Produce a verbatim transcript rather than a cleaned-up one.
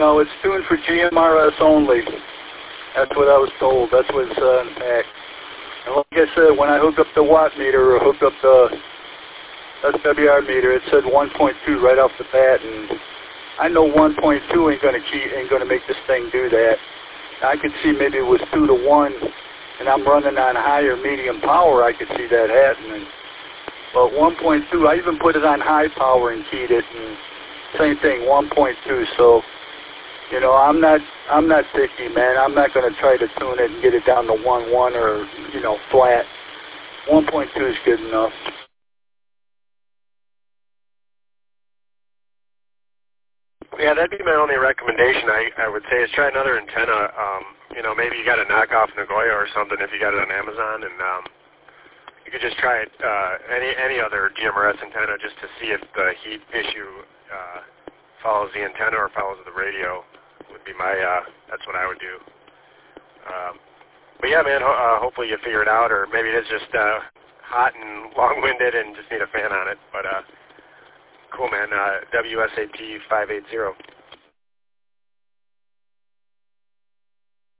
no, it's tuned for G M R S only. That's what I was told. That's what's uh, in fact. And like I said, when I hook up the watt meter or hook up the S W R meter, it said one point two right off the bat, and I know one point two ain't gonna keep, ain't gonna make this thing do that. I could see maybe it was two to one, and I'm running on higher medium power. I could see that happening. But one point two, I even put it on high power and keyed it, and same thing, one point two. So, you know, I'm not, I'm not picky, man. I'm not gonna try to tune it and get it down to one one or, you know, flat. one point two is good enough. Yeah, that'd be my only recommendation, I, I would say, is try another antenna. Um, you know, maybe you got a knockoff Nagoya or something if you got it on Amazon, and um, you could just try it, uh, any any other G M R S antenna just to see if the heat issue uh, follows the antenna or follows the radio. Would be my, uh, that's what I would do. Um, but yeah, man, ho uh, hopefully you figure it out, or maybe it is just uh, hot and long-winded and just need a fan on it. But uh, cool, man. Uh, W S A P five eight zero.